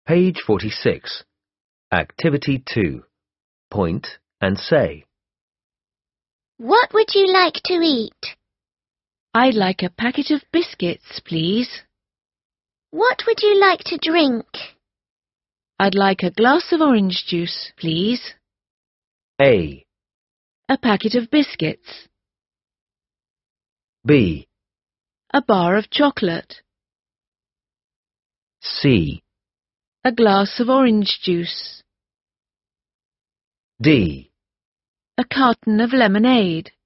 Page 46. Activity 2. Point and say. What would you like to eat? I'd like a packet of biscuits, please. What would you like to drink? I'd like a glass of orange juice, please. A. A packet of biscuits. B. A bar of chocolate. C. A glass of orange juice. D. A carton of lemonade.